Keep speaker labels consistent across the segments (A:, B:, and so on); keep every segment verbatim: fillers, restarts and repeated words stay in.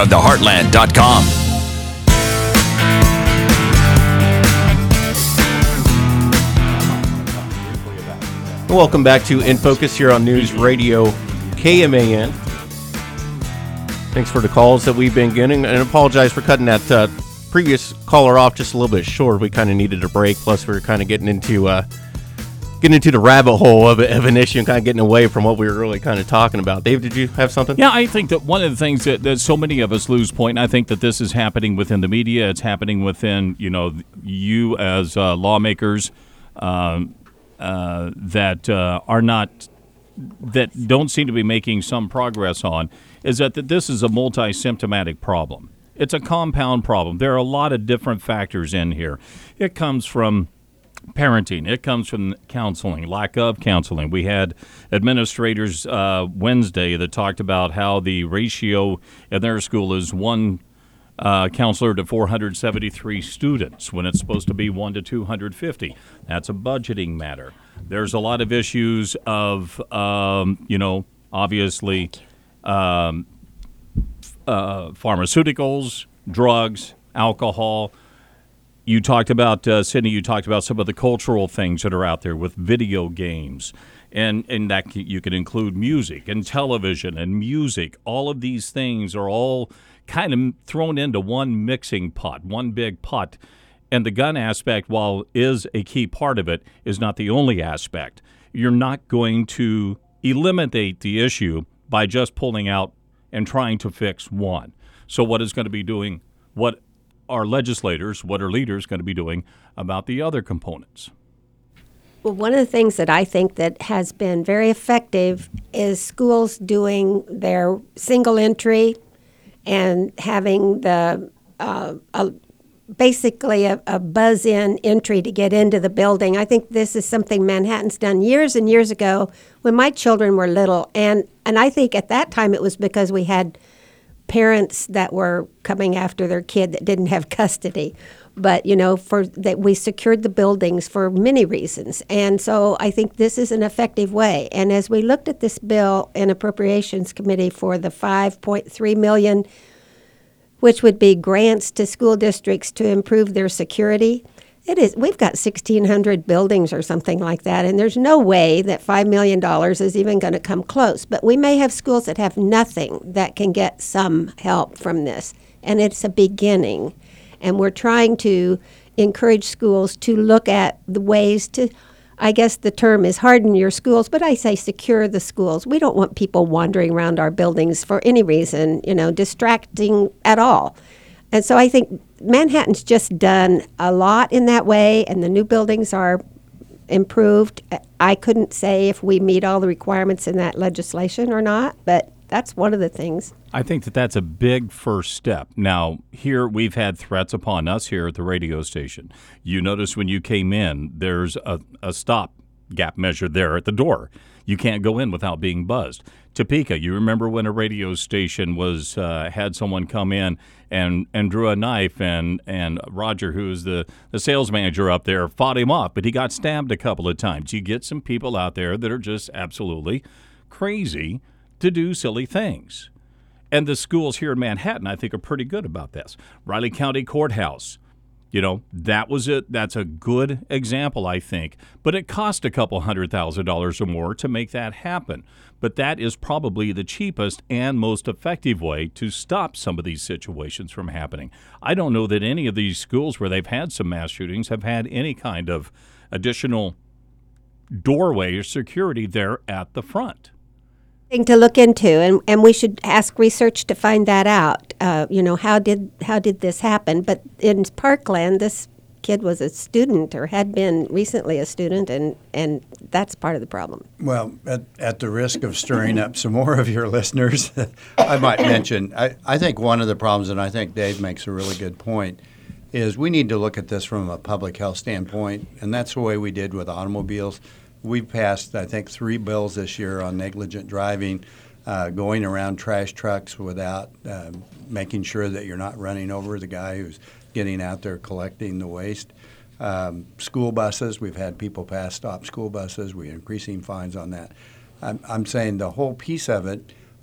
A: of the heartland dot com.
B: Welcome back to In Focus here on News Radio K M A N. Thanks for the calls that we've been getting, and apologize for cutting that uh, previous caller off just a little bit short. We kind of needed a break, plus we were kind of getting into uh, getting into the rabbit hole of, of an issue and kind of getting away from what we were really kind of talking about. Dave, did you have something?
C: Yeah, I think that one of the things that, that so many of us lose point, and I think that this is happening within the media, it's happening within, you know, you as uh, lawmakers, um, Uh, that uh, are not, that don't seem to be making some progress on, is that, that this is a multi-symptomatic problem. It's a compound problem. There are a lot of different factors in here. It comes from parenting. It comes from counseling, lack of counseling. We had administrators uh, Wednesday that talked about how the ratio in their school is one Uh, counselor to four hundred seventy-three students when it's supposed to be one to two hundred fifty. That's a budgeting matter. There's a lot of issues of, um, you know, obviously um, uh, pharmaceuticals, drugs, alcohol. You talked about, uh, Sydney, you talked about some of the cultural things that are out there with video games. And, and that c- you can include music and television and music. All of these things are all kind of thrown into one mixing pot, one big pot. And the gun aspect, while is a key part of it, is not the only aspect. You're not going to eliminate the issue by just pulling out and trying to fix one. So what is going to be doing, what are legislators, what are leaders going to be doing about the other components?
D: Well, one of the things that I think that has been very effective is schools doing their single entry and having the uh, a, basically a, a buzz-in entry to get into the building. I think this is something Manhattan's done years and years ago when my children were little. And, and I think at that time it was because we had parents that were coming after their kid that didn't have custody. But, you know, for that we secured the buildings for many reasons. And so I think this is an effective way. And as we looked at this bill in Appropriations Committee for the five point three million dollars, which would be grants to school districts to improve their security, it is we've got sixteen hundred buildings or something like that, and there's no way that five million dollars is even going to come close. But we may have schools that have nothing that can get some help from this, and it's a beginning. And we're trying to encourage schools to look at the ways to, I guess the term is harden your schools, but I say secure the schools. We don't want people wandering around our buildings for any reason, you know, distracting at all. And so I think Manhattan's just done a lot in that way, and the new buildings are improved. I couldn't say if we meet all the requirements in that legislation or not, but that's one of the things.
C: I think that that's a big first step. Now, here we've had threats upon us here at the radio station. You notice when you came in, there's a, a stop gap measure there at the door. You can't go in without being buzzed. Topeka, you remember when a radio station was uh, had someone come in and, and drew a knife, and, and Roger, who's the, the sales manager up there, fought him off, but he got stabbed a couple of times. You get some people out there that are just absolutely crazy to do silly things. And the schools here in Manhattan, I think, are pretty good about this. Riley County Courthouse, you know, that was it. That's a good example, I think. But it cost a couple hundred thousand dollars or more to make that happen. But that is probably the cheapest and most effective way to stop some of these situations from happening. I don't know that any of these schools where they've had some mass shootings have had any kind of additional doorway or security there at the front.
D: Thing to look into, and, and we should ask research to find that out. Uh, you know, how did how did this happen? But in Parkland, this kid was a student or had been recently a student, and, and that's part of the problem.
E: Well, at, at the risk of stirring up some more of your listeners, I might mention, I, I think one of the problems, and I think Dave makes a really good point, is we need to look at this from a public health standpoint, and that's the way we did with automobiles. We've passed, I think, three bills this year on negligent driving, uh, going around trash trucks without uh, making sure that you're not running over the guy who's getting out there collecting the waste. Um, school buses, we've had people pass stop school buses. We're increasing fines on that. I'm, I'm saying the whole piece of it,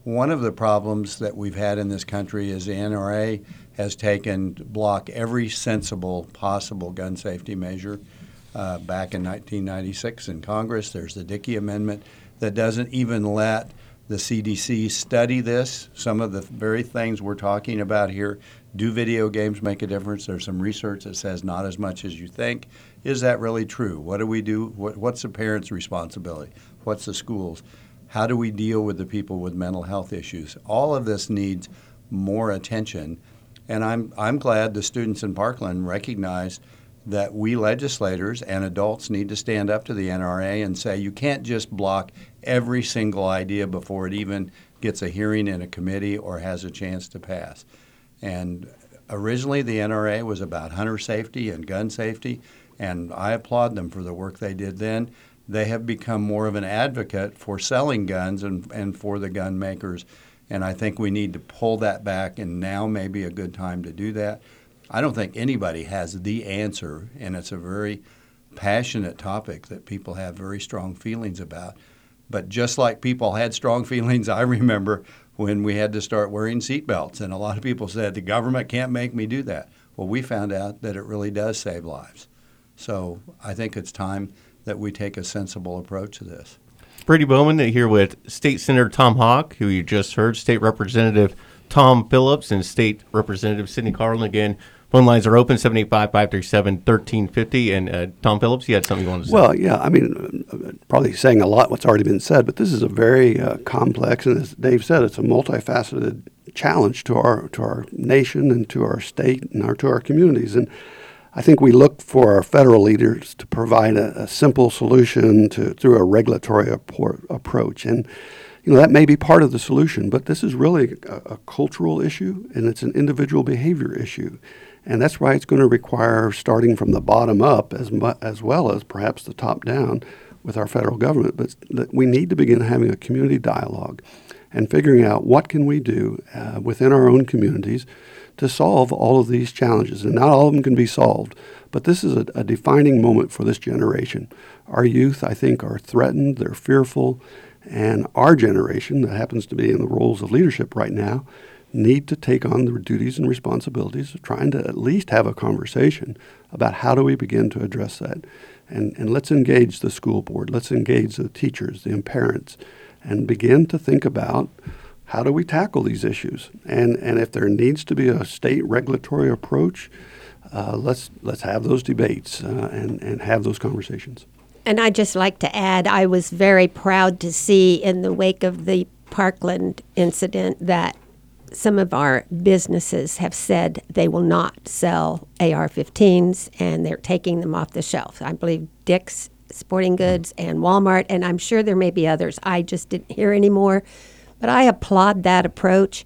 E: one of the problems that we've had in this country is the N R A has taken to block every sensible possible gun safety measure. Uh, back in nineteen ninety-six in Congress, there's the Dickey Amendment that doesn't even let the C D C study this. Some of the very things we're talking about here. Do video games make a difference? There's some research that says not as much as you think. Is that really true? What do we do? What, what's the parents' responsibility? What's the schools? How do we deal with the people with mental health issues? All of this needs more attention. And I'm, I'm glad the students in Parkland recognize that we legislators and adults need to stand up to the N R A and say you can't just block every single idea before it even gets a hearing in a committee or has a chance to pass. And originally the N R A was about hunter safety and gun safety, and I applaud them for the work they did then. They have become more of an advocate for selling guns and, and for the gun makers, and I think we need to pull that back, and now may be a good time to do that. I don't think anybody has the answer, and it's a very passionate topic that people have very strong feelings about. But just like people had strong feelings, I remember when we had to start wearing seatbelts, and a lot of people said, the government can't make me do that. Well, we found out that it really does save lives. So I think it's time that we take a sensible approach to this.
B: Brady Bowman here with State Senator Tom Hawk, who you just heard, State Representative Tom Phillips, and State Representative Sidney Carlin. Again, phone lines are open, seven eight five, five three seven, one three five zero. And uh, Tom Phillips, you had something you wanted to say?
A: Well, yeah, I mean, probably saying a lot what's already been said, but this is a very uh, complex, and as Dave said, it's a multifaceted challenge to our to our nation and to our state and our to our communities. And I think we look for our federal leaders to provide a, a simple solution to through a regulatory appor- approach. And you know, that may be part of the solution, but this is really a, a cultural issue, and it's an individual behavior issue. And that's why it's going to require starting from the bottom up as mu- as well as perhaps the top down with our federal government. But that we need to begin having a community dialogue and figuring out what can we do uh, within our own communities to solve all of these challenges. And not all of them can be solved, but this is a, a defining moment for this generation. Our youth, I think, are threatened, they're fearful, and our generation, that happens to be in the roles of leadership right now, need to take on the duties and responsibilities of trying to at least have a conversation about how do we begin to address that. And, and let's engage the school board, let's engage the teachers, the parents, and begin to think about how do we tackle these issues. And, and if there needs to be a state regulatory approach, uh, let's let's have those debates uh, and, and have those conversations.
D: And I'd just like to add, I was very proud to see in the wake of the Parkland incident that some of our businesses have said they will not sell A R fifteens, and they're taking them off the shelf. I believe Dick's Sporting Goods and Walmart, and I'm sure there may be others. I just didn't hear any more. But I applaud that approach.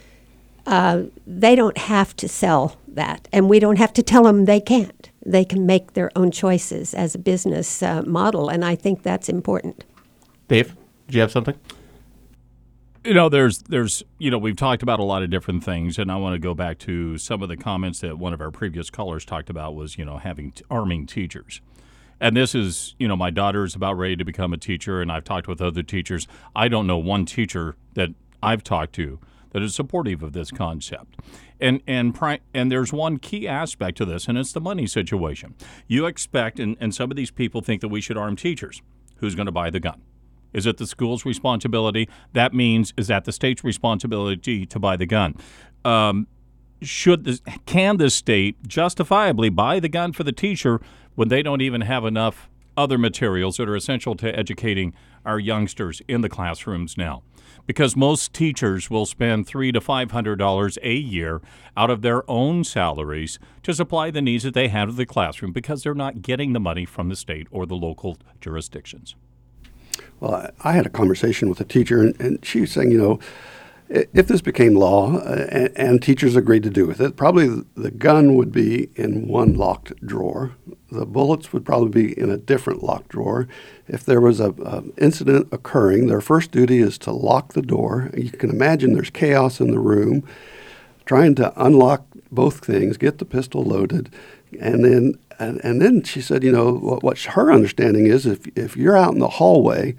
D: Uh, they don't have to sell that, and we don't have to tell them they can't. They can make their own choices as a business uh, model, and I think that's important.
B: Dave, do you have something?
C: You know, there's, there's, you know, we've talked about a lot of different things, and I want to go back to some of the comments that one of our previous callers talked about was, you know, having t- arming teachers. And this is, you know, my daughter's about ready to become a teacher, and I've talked with other teachers. I don't know one teacher that I've talked to that is supportive of this concept. And and pri- and there's one key aspect to this, and it's the money situation. You expect, and, and some of these people think that we should arm teachers. Who's going to buy the gun? Is it the school's responsibility? That means, is that the state's responsibility to buy the gun? Um, should the, can the state justifiably buy the gun for the teacher when they don't even have enough other materials that are essential to educating our youngsters in the classrooms now? Because most teachers will spend three to five hundred dollars a year out of their own salaries to supply the needs that they have of the classroom because they're not getting the money from the state or the local jurisdictions.
A: Well, I had a conversation with a teacher, and, and she was saying, you know, if this became law uh, and, and teachers agreed to do with it, probably the gun would be in one locked drawer. The bullets would probably be in a different locked drawer. If there was a, a incident occurring, their first duty is to lock the door. You can imagine there's chaos in the room, trying to unlock both things, get the pistol loaded, and then and, and then she said, you know, what, what her understanding is if if you're out in the hallway,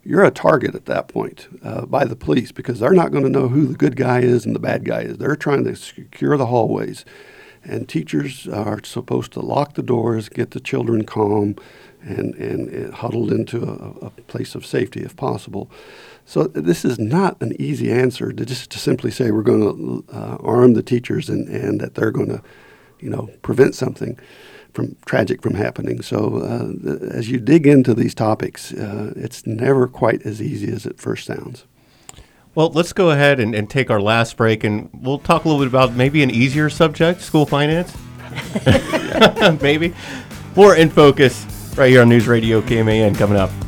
A: you're a target at that point uh, by the police, because they're not going to know who the good guy is and the bad guy is. They're trying to secure the hallways. And teachers are supposed to lock the doors, get the children calm, and, and, and huddled into a, a place of safety if possible. So this is not an easy answer to just to simply say we're going to uh, arm the teachers and, and that they're going to, you know, prevent something from tragic from happening. So uh, as you dig into these topics, uh, it's never quite as easy as it first sounds.
B: Well, let's go ahead and, and take our last break, and we'll talk a little bit about maybe an easier subject, school finance. Maybe. More In Focus right here on News Radio K M A N coming up.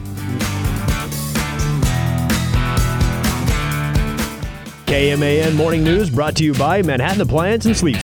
F: K M A N Morning News brought to you by Manhattan Appliance and Sleep